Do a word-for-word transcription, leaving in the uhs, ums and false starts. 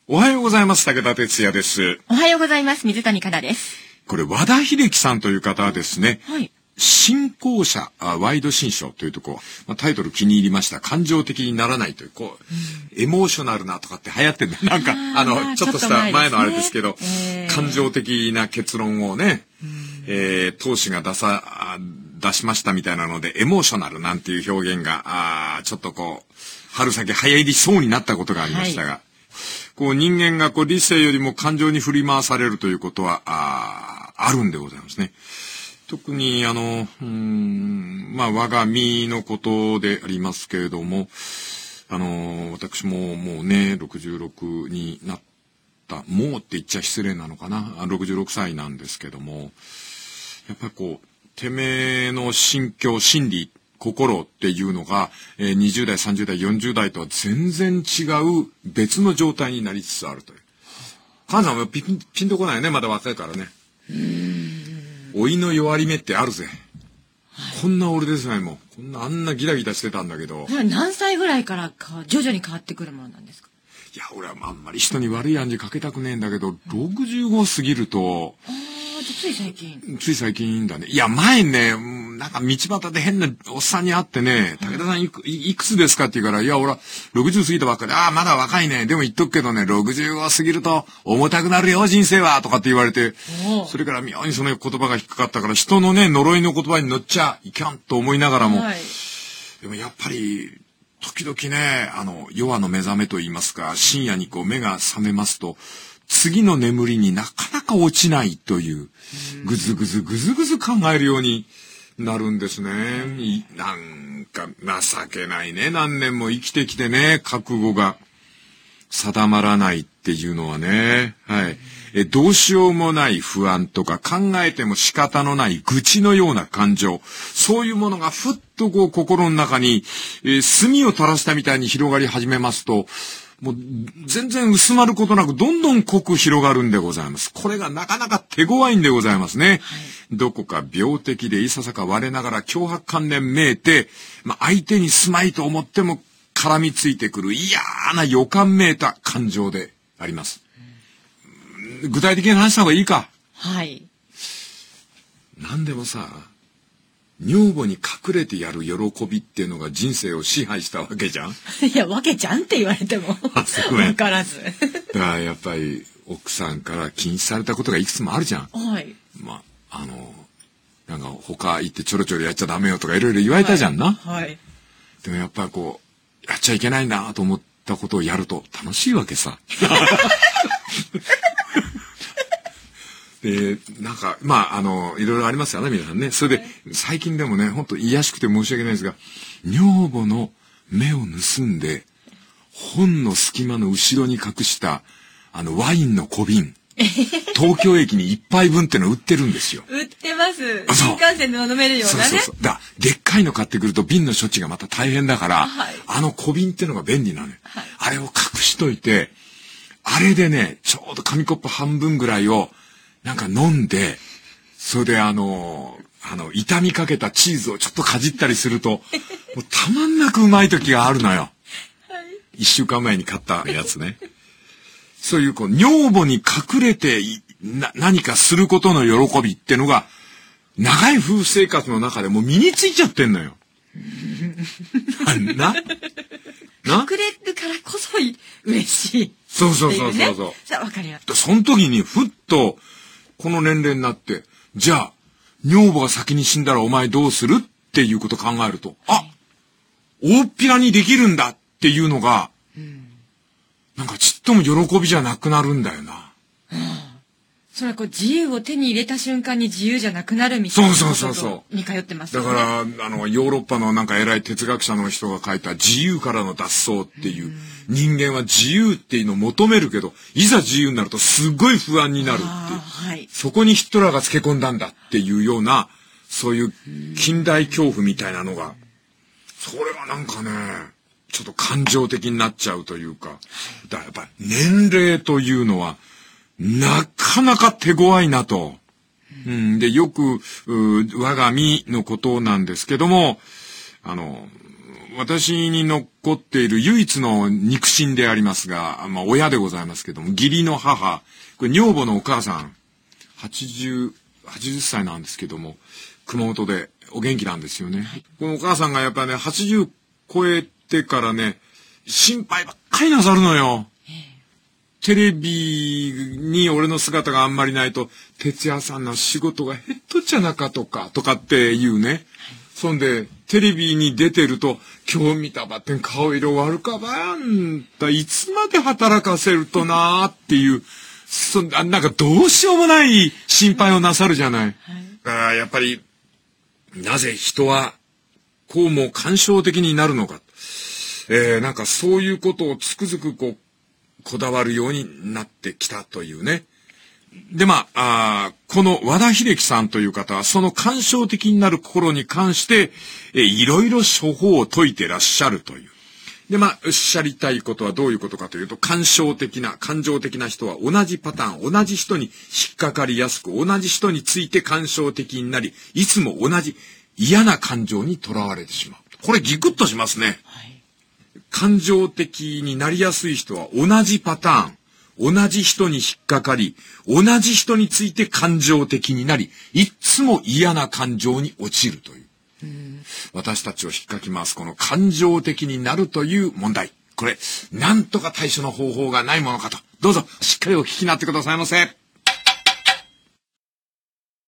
おはようございます。武田哲也です。 おはようございます。水谷香奈です。 これ和田秀樹さんという方はですね、 はい、 新興社ワイド新書というとこう、まあ、タイトル気に入りました。感情的にならないという、こう、うん、エモーショナルなとかって流行ってるんだ。なんかあのちょっとした前のあれですけど、えー、感情的な結論をね、えー、当誌が出さ出しましたみたいなので、エモーショナルなんていう表現があちょっとこう春先流行りそうになったことがありましたが、はい、こう人間がこう理性よりも感情に振り回されるということは あ, あるんでございますね。特にあのうーんまあ我が身のことでありますけれども、あの私ももうねろくじゅうろくになったもうって言っちゃ失礼なのかな、ろくじゅうろくさいなんですけども、やっぱりこうてめえの心境心理心っていうのが、えー、にじゅう代さんじゅう代よんじゅう代とは全然違う別の状態になりつつあるという。母さんはピン、ピンとこないね、まだ若いからね。うーん、老いの弱り目ってあるぜ、はい、こんな俺ですね、もうこんなあんなギラギラしてたんだけど。 何歳ぐらいからか徐々に変わってくるものなんですか？ いや俺はあんまり人に悪い暗示かけたくねえんだけど、ろくじゅうご過ぎると、 つい最近つい最近だね。いや前ね、なんか道端で変なおっさんに会ってね、武田さん いく, いくつですかって言うから、いや俺はろくじゅう過ぎたばっかり、ああまだ若いね、でも言っとくけどねろくじゅうご過ぎると重たくなるよ人生はとかって言われて、それから妙にその言葉が引っかかったから、人のね呪いの言葉に乗っちゃいかんと思いながらも、はい、でもやっぱり時々ね、あの夜の目覚めと言いますか、深夜にこう目が覚めますと次の眠りになかなか落ちないという、ぐずぐずぐずぐず考えるようになるんですね。なんか情けないね。何年も生きてきてね、覚悟が定まらないっていうのはね、はい。え、どうしようもない不安とか、考えても仕方のない愚痴のような感情、そういうものがふっとこう心の中に、えー、炭を垂らしたみたいに広がり始めますと、もう全然薄まることなくどんどん濃く広がるんでございます。これがなかなか手強いんでございますね。はい、どこか病的でいささか我ながら脅迫観念めいて、まあ、相手にすまいと思っても絡みついてくる嫌な予感めいた感情であります。うん、具体的に話した方がいいか。 はい。 なんでもさ、女房に隠れてやる喜びっていうのが人生を支配したわけじゃん。 いや、わけじゃんって言われても分からず。 だからやっぱり奥さんから禁止されたことがいくつもあるじゃん。 はい。 まああのなんか他行ってちょろちょろやっちゃダメよとかいろいろ言われたじゃんな。 はい。はい、 でもやっぱりこうやっちゃいけないなと思ったことをやると楽しいわけさ。で、なんか、まあ、あの、いろいろありますよね、皆さんね。それで、最近でもね、ほんと癒やしくて申し訳ないですが、女房の目を盗んで、本の隙間の後ろに隠した、あの、ワインの小瓶、東京駅に一杯分っての売ってるんですよ。 売ってます。新幹線で飲めるようなね。 そうそうそう。だ、でっかいの買ってくると瓶の処置がまた大変だから、はい、あの小瓶ってのが便利なのよ。はい、あれを隠しといて、あれでね、ちょうど紙コップ半分ぐらいを、なんか飲んで、それであの、あの、傷みかけたチーズをちょっとかじったりすると、もうたまんなくうまい時があるのよ。はい、一週間前に買ったやつね。そういうこう、女房に隠れてな何かすることの喜びってのが、長い夫婦生活の中でもう身についちゃってんのよ。なな隠れるからこそ嬉しい。 そうそうそうそうそう。 さあ、わかります。 その時にふっと、この年齢になって、じゃあ、女房が先に死んだらお前どうするっていうことを考えると、あ、大っぴらにできるんだっていうのが、うん、なんかちっとも喜びじゃなくなるんだよな。はあ、それはこう自由を手に入れた瞬間に自由じゃなくなるみたいなことに通ってますよね。 だからあのヨーロッパのなんか偉い哲学者の人が書いた自由からの脱走っていう、うん、人間は自由っていうのを求めるけど、いざ自由になるとすごい不安になるっていう、はい、そこにヒトラーがつけ込んだんだっていうような、そういう近代恐怖みたいなのが、それがなんかねちょっと感情的になっちゃうというか、だからやっぱり年齢というのはなかなか手強いなと。うん、で、よく我が身のことなんですけども、あの私に残っている唯一の肉親でありますが、まあ親でございますけども、義理の母、これ女房のお母さん、はちじゅう、はちじゅっさいなんですけども、熊本でお元気なんですよね。はい、このお母さんがやっぱりね、はちじゅう超えてからね、心配ばっかりなさるのよ。テレビに俺の姿があんまりないと、哲也さんの仕事が減っとっちゃなかとか、とかって言うね。はい、そんで、テレビに出てると、今日見たばってん顔色悪かばんだ、いつまで働かせるとなーっていう、そなんかどうしようもない心配をなさるじゃない。はい、だからやっぱり、なぜ人は、こうも感傷的になるのか。えー、なんかそういうことをつくづくこう、こだわるようになってきたというね。で、まあ、あこの和田秀樹さんという方は、その感傷的になる心に関して、えいろいろ処方を説いてらっしゃるという。で、まあ、おっしゃりたいことはどういうことかというと、感傷的な、感情的な人は同じパターン、同じ人に引っかかりやすく、同じ人について感傷的になり、いつも同じ嫌な感情にとらわれてしまう。これギクッとしますね。はい、感情的になりやすい人は同じパターン、同じ人に引っかかり、同じ人について感情的になり、いつも嫌な感情に陥るという。うん、私たちを引っかき回すこの感情的になるという問題。これ、なんとか対処の方法がないものかと。どうぞ、しっかりお聞きになってくださいませ。